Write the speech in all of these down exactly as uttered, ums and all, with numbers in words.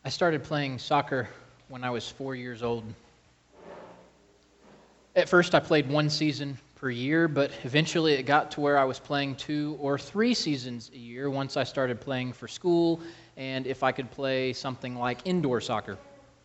I started playing soccer when I was four years old. At first, I played one season per year, but eventually it got to where I was playing two or three seasons a year once I started playing for school and if I could play something like indoor soccer.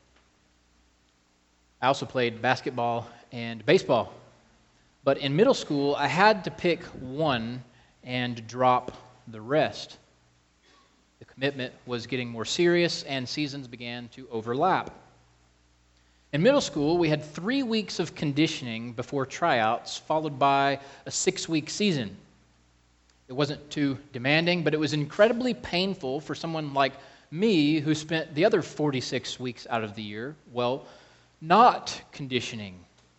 I also played basketball and baseball. But in middle school, I had to pick one and drop the rest. The commitment was getting more serious, and seasons began to overlap. In middle school, we had three weeks of conditioning before tryouts, followed by a six-week season. It wasn't too demanding, but it was incredibly painful for someone like me who spent the other forty-six weeks out of the year, well, not conditioning.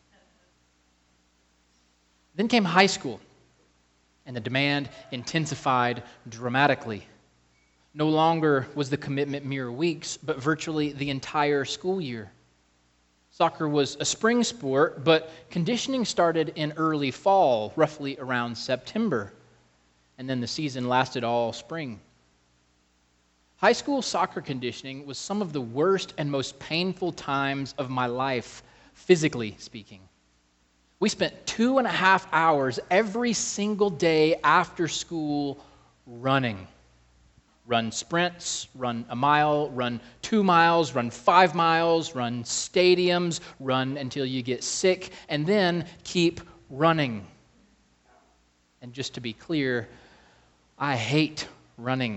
Then came high school, and the demand intensified dramatically. No longer was the commitment mere weeks, but virtually the entire school year. Soccer was a spring sport, but conditioning started in early fall, roughly around September, and then the season lasted all spring. High school soccer conditioning was some of the worst and most painful times of my life, physically speaking. We spent two and a half hours every single day after school running. Run sprints, run a mile, run two miles, run five miles, run stadiums, run until you get sick, and then keep running. And just to be clear, I hate running.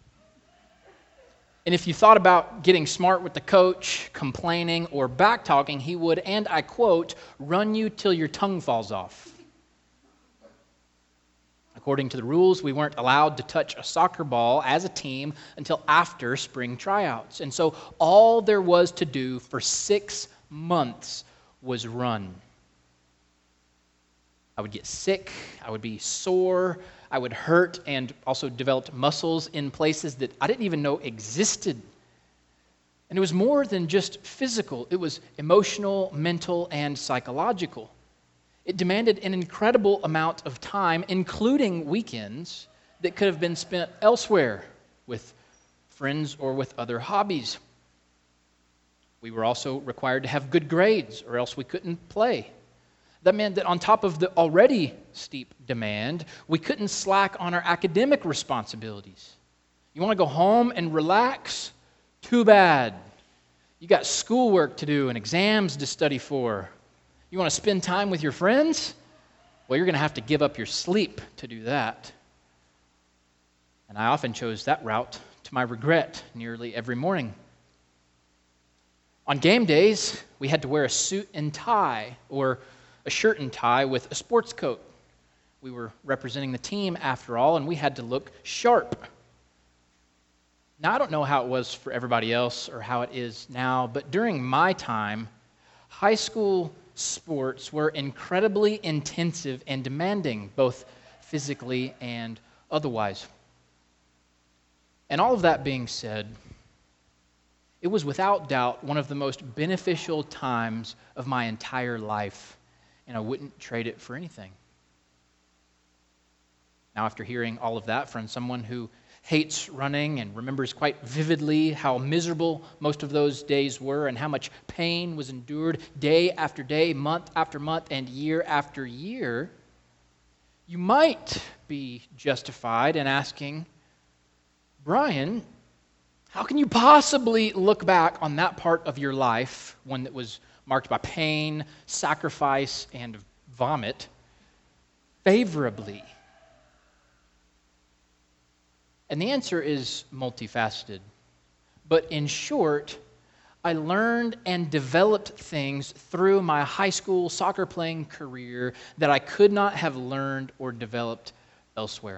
And if you thought about getting smart with the coach, complaining, or back-talking, he would, and I quote, run you till your tongue falls off. According to the rules, we weren't allowed to touch a soccer ball as a team until after spring tryouts. And so all there was to do for six months was run. I would get sick, I would be sore, I would hurt and also developed muscles in places that I didn't even know existed. And it was more than just physical, it was emotional, mental, and psychological. It demanded an incredible amount of time, including weekends, that could have been spent elsewhere with friends or with other hobbies. We were also required to have good grades, or else we couldn't play. That meant that on top of the already steep demand, we couldn't slack on our academic responsibilities. You want to go home and relax? Too bad. You got schoolwork to do and exams to study for. You want to spend time with your friends? Well, you're going to have to give up your sleep to do that. And I often chose that route to my regret nearly every morning. On game days, we had to wear a suit and tie or a shirt and tie with a sports coat. We were representing the team after all, and we had to look sharp. Now, I don't know how it was for everybody else or how it is now, but during my time, high school sports were incredibly intensive and demanding, both physically and otherwise. And all of that being said, it was without doubt one of the most beneficial times of my entire life, and I wouldn't trade it for anything. Now, after hearing all of that from someone who hates running and remembers quite vividly how miserable most of those days were and how much pain was endured day after day, month after month, and year after year, you might be justified in asking, Brian, how can you possibly look back on that part of your life, one that was marked by pain, sacrifice, and vomit, favorably? And the answer is multifaceted. But in short, I learned and developed things through my high school soccer playing career that I could not have learned or developed elsewhere.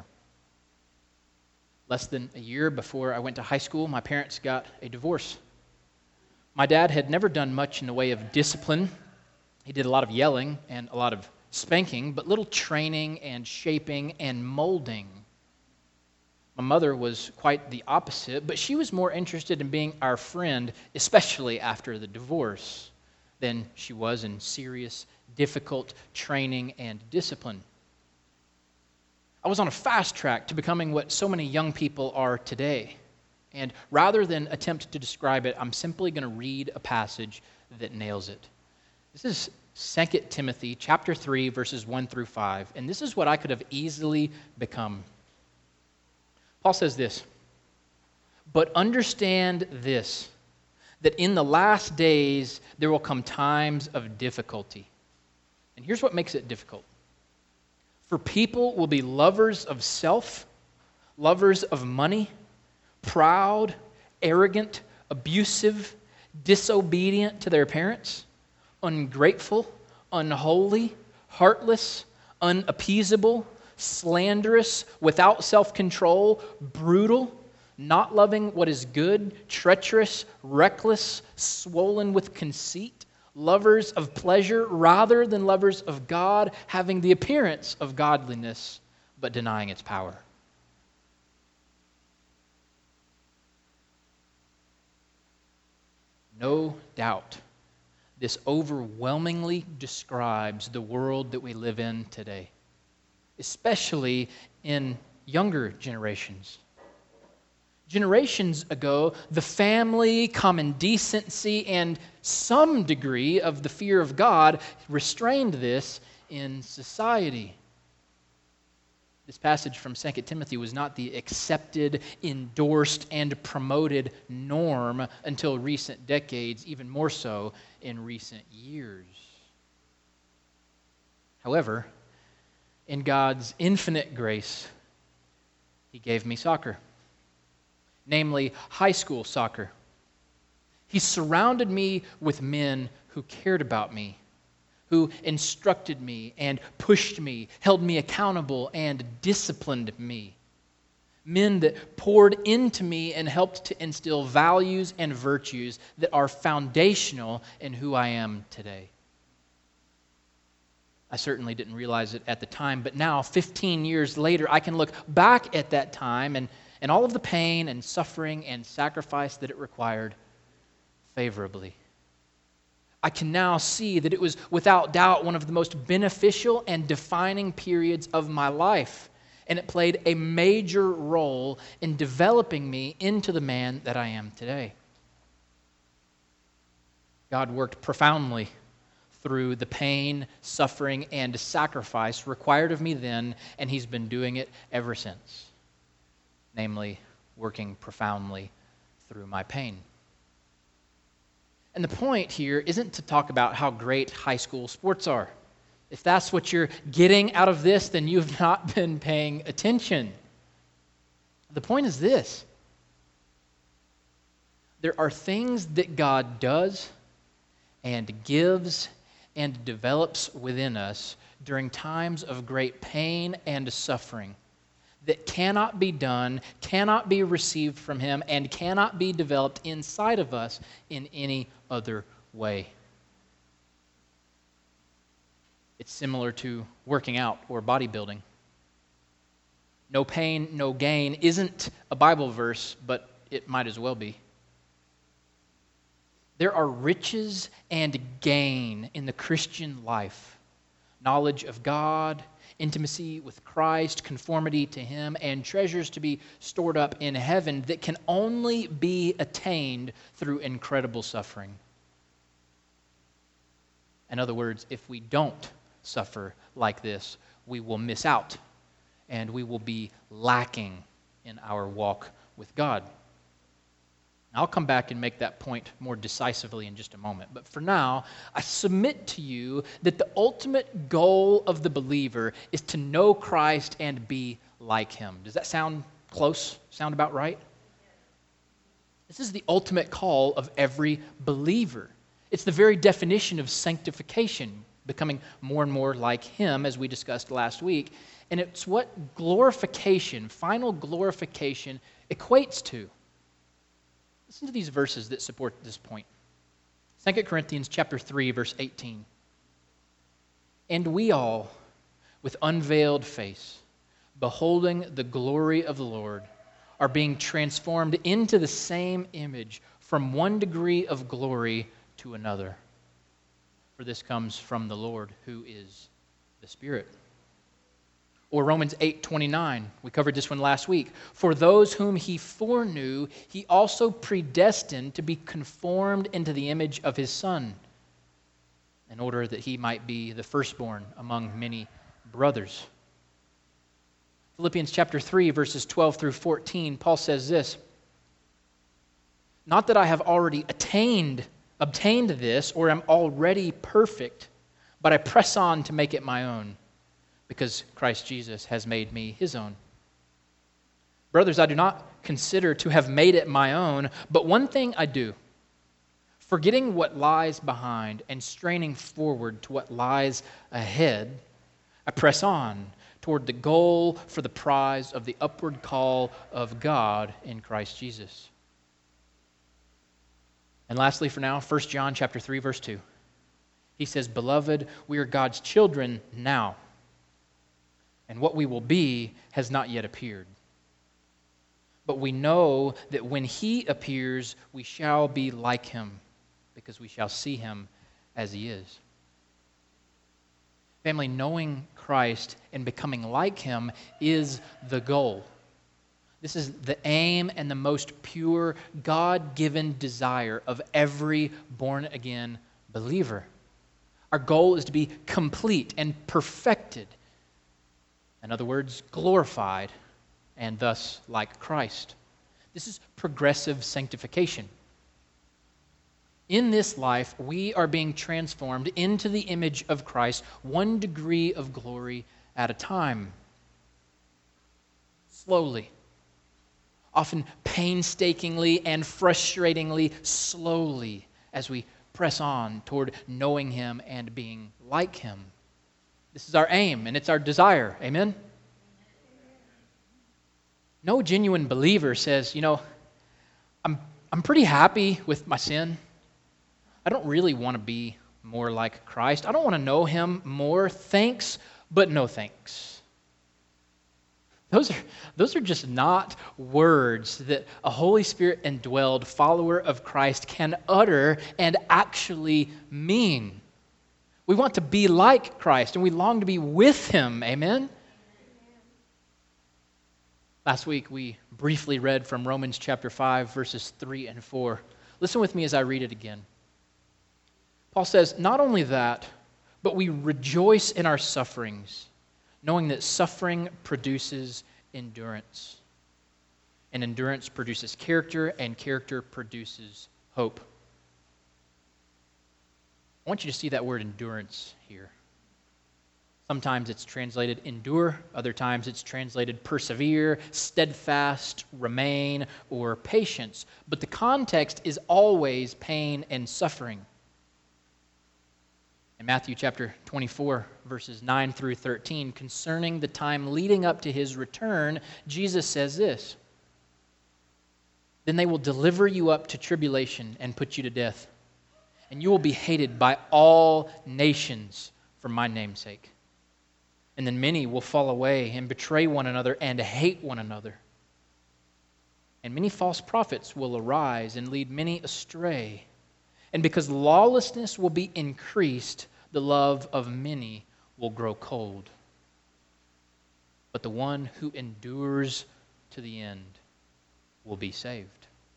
Less than a year before I went to high school, my parents got a divorce. My dad had never done much in the way of discipline. He did a lot of yelling and a lot of spanking, but little training and shaping and molding. My mother was quite the opposite, but she was more interested in being our friend, especially after the divorce, than she was in serious, difficult training and discipline. I was on a fast track to becoming what so many young people are today, And rather than attempt to describe it, I'm simply going to read a passage that nails it. This is Second Timothy chapter three, verses one through five. And this is what I could have easily become. Paul says this, "But understand this, that in the last days there will come times of difficulty." And here's what makes it difficult. "For people will be lovers of self, lovers of money, proud, arrogant, abusive, disobedient to their parents, ungrateful, unholy, heartless, unappeasable, slanderous, without self-control, brutal, not loving what is good, treacherous, reckless, swollen with conceit, lovers of pleasure rather than lovers of God, having the appearance of godliness, but denying its power." No doubt, this overwhelmingly describes the world that we live in today, especially in younger generations. Generations ago, the family, common decency, and some degree of the fear of God restrained this in society. This passage from Second Timothy was not the accepted, endorsed, and promoted norm until recent decades, even more so in recent years. However, in God's infinite grace, He gave me soccer, namely high school soccer. He surrounded me with men who cared about me, who instructed me and pushed me, held me accountable and disciplined me. Men that poured into me and helped to instill values and virtues that are foundational in who I am today. I certainly didn't realize it at the time, but now, fifteen years later, I can look back at that time and, and all of the pain and suffering and sacrifice that it required favorably. I can now see that it was without doubt one of the most beneficial and defining periods of my life, and it played a major role in developing me into the man that I am today. God worked profoundly through the pain, suffering, and sacrifice required of me then, and He's been doing it ever since, namely, working profoundly through my pain. And the point here isn't to talk about how great high school sports are. If that's what you're getting out of this, then you've not been paying attention. The point is this: there are things that God does and gives and develops within us during times of great pain and suffering that cannot be done, cannot be received from Him, and cannot be developed inside of us in any other way. It's similar to working out or bodybuilding. No pain, no gain isn't a Bible verse, but it might as well be. There are riches and gain in the Christian life. Knowledge of God, intimacy with Christ, conformity to Him, and treasures to be stored up in heaven that can only be attained through incredible suffering. In other words, if we don't suffer like this, we will miss out, and we will be lacking in our walk with God. I'll come back and make that point more decisively in just a moment. But for now, I submit to you that the ultimate goal of the believer is to know Christ and be like Him. Does that sound close? Sound about right? This is the ultimate call of every believer. It's the very definition of sanctification, becoming more and more like Him, as we discussed last week. And it's what glorification, final glorification, equates to. Listen to these verses that support this point. Second Corinthians chapter three, verse eighteen. "And we all, with unveiled face, beholding the glory of the Lord, are being transformed into the same image from one degree of glory to another. For this comes from the Lord, who is the Spirit." Or Romans eight twenty-nine, we covered this one last week. For those whom he foreknew, he also predestined to be conformed into the image of his Son, in order that he might be the firstborn among many brothers. Philippians chapter three, verses twelve through fourteen, Paul says this, not that I have already attained, obtained this, or am already perfect, but I press on to make it my own, because Christ Jesus has made me his own. Brothers, I do not consider to have made it my own, but one thing I do, forgetting what lies behind and straining forward to what lies ahead, I press on toward the goal for the prize of the upward call of God in Christ Jesus. And lastly for now, First John chapter three, verse two. He says, Beloved, we are God's children now, and what we will be has not yet appeared. But we know that when he appears, we shall be like him, because we shall see him as he is. Family, knowing Christ and becoming like him is the goal. This is the aim and the most pure, God-given desire of every born-again believer. Our goal is to be complete and perfected. In other words, glorified, and thus like Christ. This is progressive sanctification. In this life, we are being transformed into the image of Christ, one degree of glory at a time. Slowly. Often painstakingly and frustratingly slowly as we press on toward knowing him and being like him. This is our aim and it's our desire. Amen? No genuine believer says, you know, I'm, I'm pretty happy with my sin. I don't really want to be more like Christ. I don't want to know him more. Thanks, but no thanks. Those are, those are just not words that a Holy Spirit indwelled follower of Christ can utter and actually mean. We want to be like Christ, and we long to be with him. Amen? Last week, we briefly read from Romans chapter five, verses three and four. Listen with me as I read it again. Paul says, not only that, but we rejoice in our sufferings, knowing that suffering produces endurance. And endurance produces character, and character produces hope. I want you to see that word endurance here. Sometimes it's translated endure, other times it's translated persevere, steadfast, remain, or patience. But the context is always pain and suffering. In Matthew chapter twenty-four, verses nine through thirteen, concerning the time leading up to his return, Jesus says this, Then they will deliver you up to tribulation and put you to death, and you will be hated by all nations for my name's sake. And then many will fall away and betray one another and hate one another. And many false prophets will arise and lead many astray. And because lawlessness will be increased, the love of many will grow cold. But the one who endures to the end will be saved.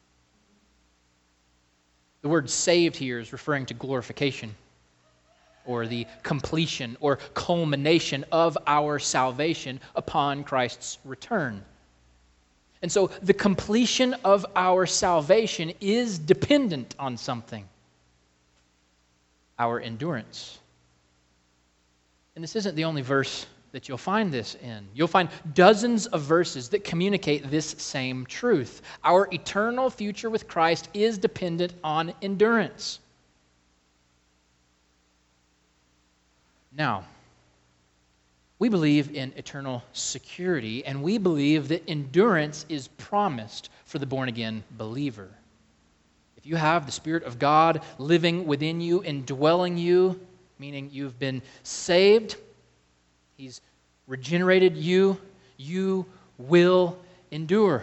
The word saved here is referring to glorification, or the completion or culmination of our salvation upon Christ's return. And so the completion of our salvation is dependent on something. Our endurance. And this isn't the only verse that you'll find this in. You'll find dozens of verses that communicate this same truth. Our eternal future with Christ is dependent on endurance. Now, we believe in eternal security, and we believe that endurance is promised for the born-again believer. If you have the Spirit of God living within you, indwelling you, meaning you've been saved, He's regenerated you, you will endure.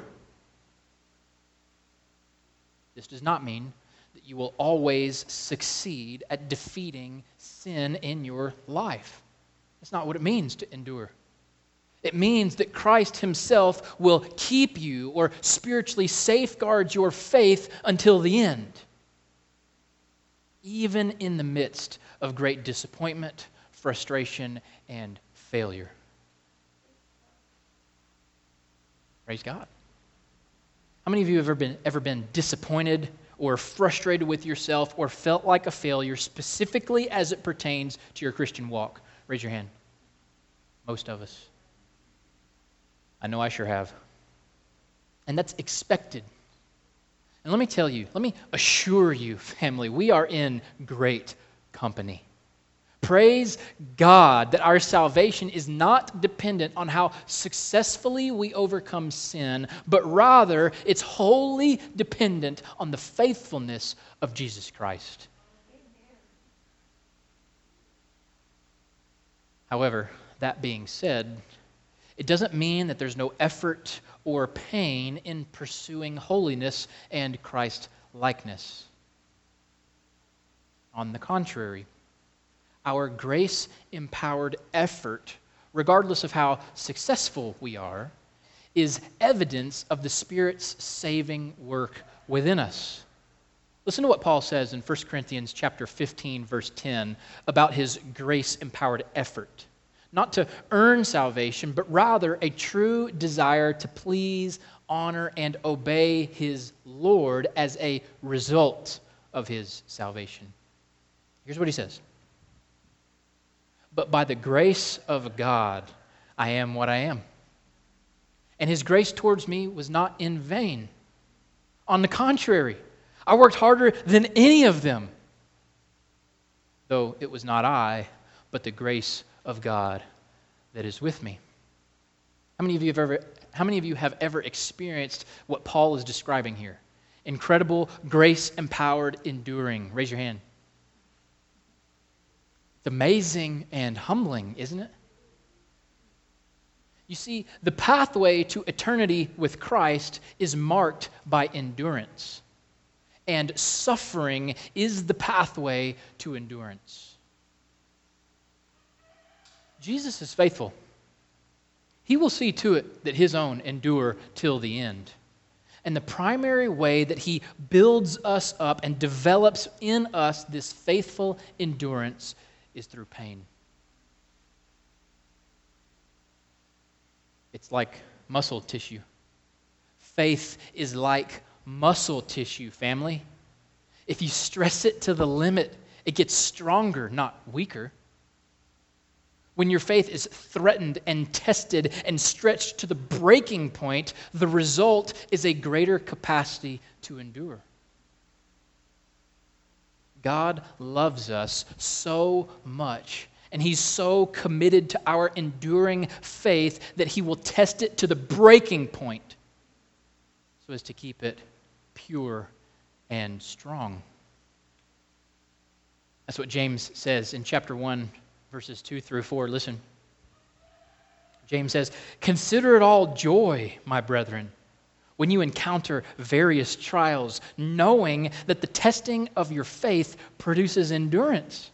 This does not mean that you will always succeed at defeating sin in your life. That's not what it means to endure. It means that Christ himself will keep you or spiritually safeguard your faith until the end, even in the midst of great disappointment, frustration, and failure. Praise God. How many of you have ever been, ever been disappointed or frustrated with yourself or felt like a failure specifically as it pertains to your Christian walk? Raise your hand. Most of us. I know I sure have. And that's expected. And let me tell you, let me assure you, family, we are in great company. Praise God that our salvation is not dependent on how successfully we overcome sin, but rather it's wholly dependent on the faithfulness of Jesus Christ. However, that being said, it doesn't mean that there's no effort or pain in pursuing holiness and Christ-likeness. On the contrary, our grace-empowered effort, regardless of how successful we are, is evidence of the Spirit's saving work within us. Listen to what Paul says in First Corinthians chapter fifteen, verse ten, about his grace-empowered effort. Not to earn salvation, but rather a true desire to please, honor, and obey his Lord as a result of his salvation. Here's what he says. But by the grace of God, I am what I am. And his grace towards me was not in vain. On the contrary, I worked harder than any of them, though it was not I, but the grace of God that is with me. How many of you have ever, how many of you have ever experienced what Paul is describing here? Incredible, grace-empowered enduring. Raise your hand. It's amazing and humbling, isn't it? You see, the pathway to eternity with Christ is marked by endurance, and suffering is the pathway to endurance. Jesus is faithful. He will see to it that his own endure till the end. And the primary way that he builds us up and develops in us this faithful endurance is through pain. It's like muscle tissue. Faith is like muscle tissue, family. If you stress it to the limit, it gets stronger, not weaker. When your faith is threatened and tested and stretched to the breaking point, the result is a greater capacity to endure. God loves us so much, and he's so committed to our enduring faith that he will test it to the breaking point so as to keep it pure and strong. That's what James says in chapter one, verses two through four. Listen. James says, "Consider it all joy, my brethren, when you encounter various trials, knowing that the testing of your faith produces endurance."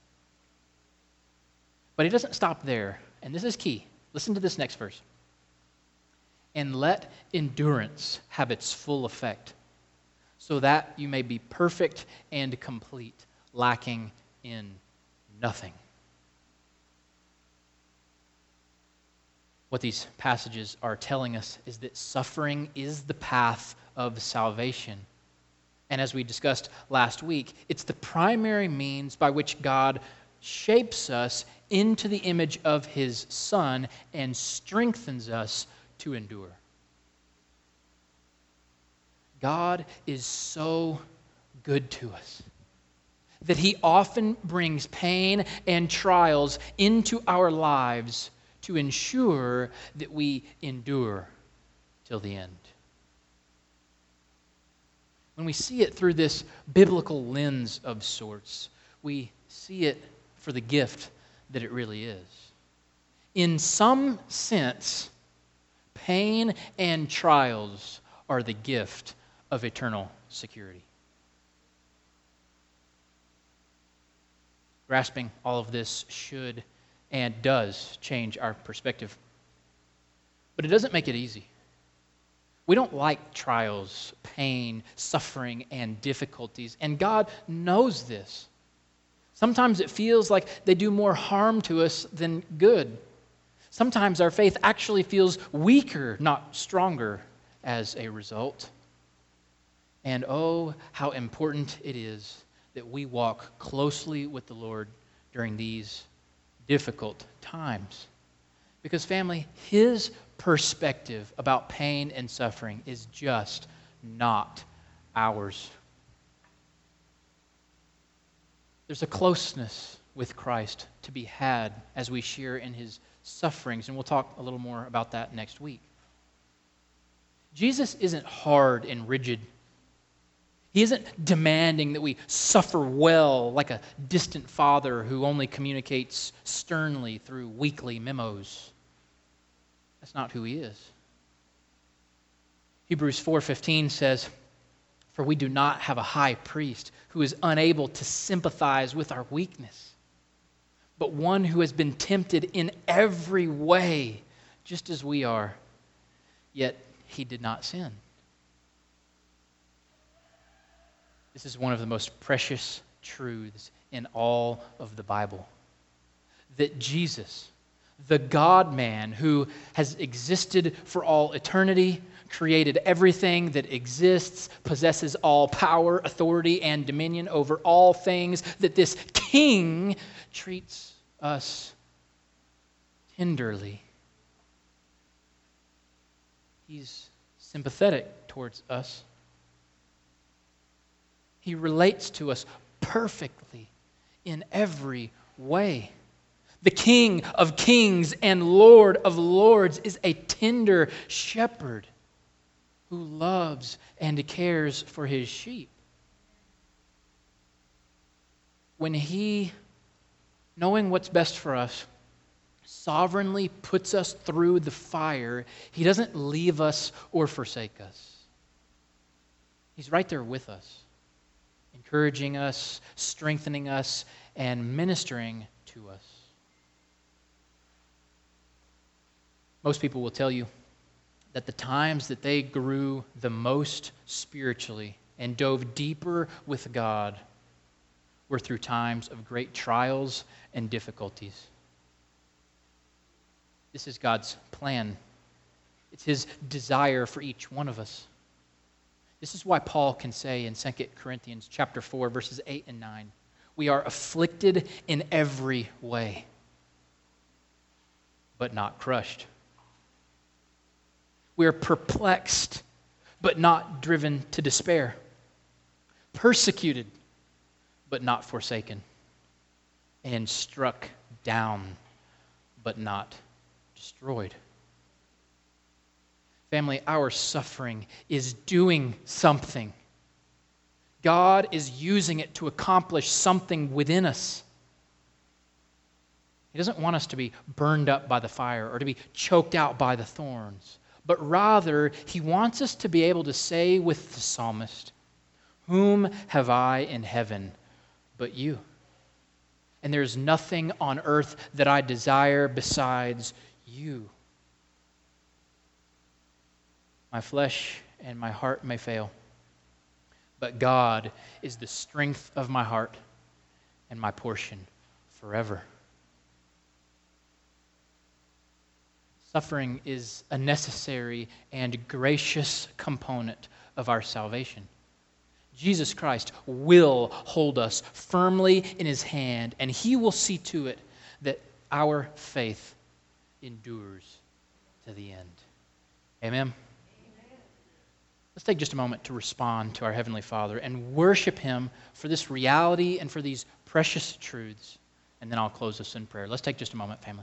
But he doesn't stop there, and this is key. Listen to this next verse. "And let endurance have its full effect, so that you may be perfect and complete, lacking in nothing." What these passages are telling us is that suffering is the path of salvation. And as we discussed last week, it's the primary means by which God shapes us into the image of his Son and strengthens us to endure. God is so good to us that he often brings pain and trials into our lives to ensure that we endure till the end. When we see it through this biblical lens of sorts, we see it for the gift that it really is. In some sense, pain and trials are the gift of eternal security. Grasping all of this should and does change our perspective. But it doesn't make it easy. We don't like trials, pain, suffering, and difficulties, and God knows this. Sometimes it feels like they do more harm to us than good. Sometimes our faith actually feels weaker, not stronger, as a result. And oh, how important it is that we walk closely with the Lord during these difficult times. Because, family, His perspective about pain and suffering is just not ours. There's a closeness with Christ to be had as we share in His sufferings, and we'll talk a little more about that next week. Jesus isn't hard and rigid. He isn't demanding that we suffer well like a distant father who only communicates sternly through weekly memos. That's not who He is. Hebrews four fifteen says, "For we do not have a high priest who is unable to sympathize with our weakness, but one who has been tempted in every way, just as we are, yet He did not sin." This is one of the most precious truths in all of the Bible. That Jesus, the God-man who has existed for all eternity, created everything that exists, possesses all power, authority, and dominion over all things, that this King treats us tenderly. He's sympathetic towards us. He relates to us perfectly in every way. The King of kings and Lord of lords is a tender shepherd who loves and cares for His sheep. When He, knowing what's best for us, sovereignly puts us through the fire, He doesn't leave us or forsake us. He's right there with us, encouraging us, strengthening us, and ministering to us. Most people will tell you that the times that they grew the most spiritually and dove deeper with God were through times of great trials and difficulties. This is God's plan. It's His desire for each one of us. This is why Paul can say in Second Corinthians chapter four, verses eight and nine, "We are afflicted in every way, but not crushed. We are perplexed, but not driven to despair. Persecuted, but not forsaken. And struck down, but not destroyed." Family, our suffering is doing something. God is using it to accomplish something within us. He doesn't want us to be burned up by the fire or to be choked out by the thorns, but rather He wants us to be able to say with the psalmist, "Whom have I in heaven but you? And there's nothing on earth that I desire besides you. My flesh and my heart may fail, but God is the strength of my heart and my portion forever." Suffering is a necessary and gracious component of our salvation. Jesus Christ will hold us firmly in His hand, and He will see to it that our faith endures to the end. Amen? Let's take just a moment to respond to our Heavenly Father and worship Him for this reality and for these precious truths. And then I'll close us in prayer. Let's take just a moment, family.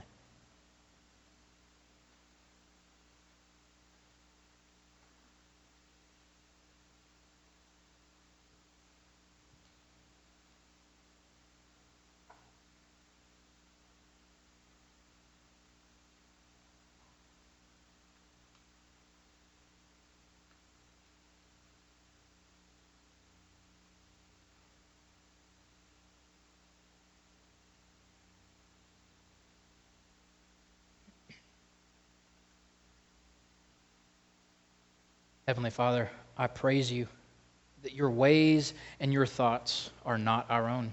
Heavenly Father, I praise you that your ways and your thoughts are not our own.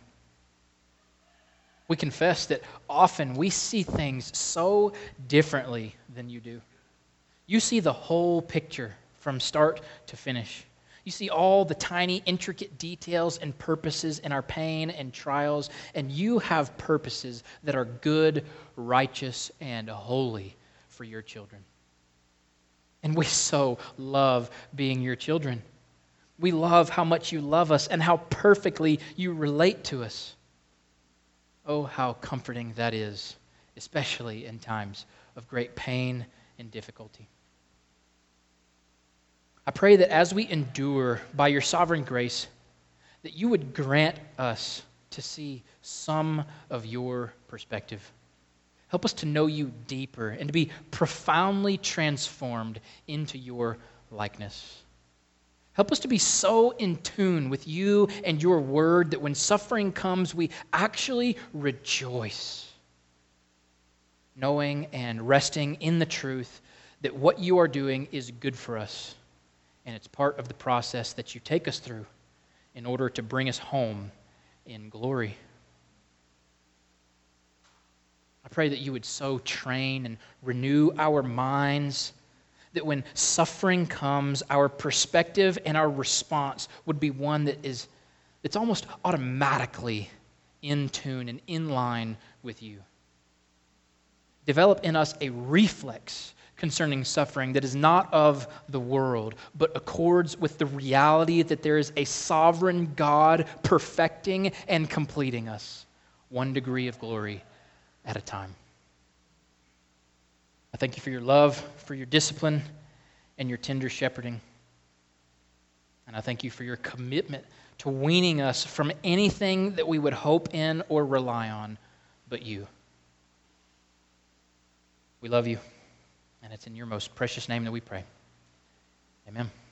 We confess that often we see things so differently than you do. You see the whole picture from start to finish. You see all the tiny, intricate details and purposes in our pain and trials, and you have purposes that are good, righteous, and holy for your children. And we so love being your children. We love how much you love us and how perfectly you relate to us. Oh, how comforting that is, especially in times of great pain and difficulty. I pray that as we endure by your sovereign grace, that you would grant us to see some of your perspective. Help us to know you deeper and to be profoundly transformed into your likeness. Help us to be so in tune with you and your word that when suffering comes, we actually rejoice, knowing and resting in the truth that what you are doing is good for us, and it's part of the process that you take us through in order to bring us home in glory. I pray that you would so train and renew our minds that when suffering comes, our perspective and our response would be one that is it's almost automatically in tune and in line with you. Develop in us a reflex concerning suffering that is not of the world, but accords with the reality that there is a sovereign God perfecting and completing us, one degree of glory at a time. I thank you for your love, for your discipline, and your tender shepherding. And I thank you for your commitment to weaning us from anything that we would hope in or rely on but you. We love you, and it's in your most precious name that we pray. Amen.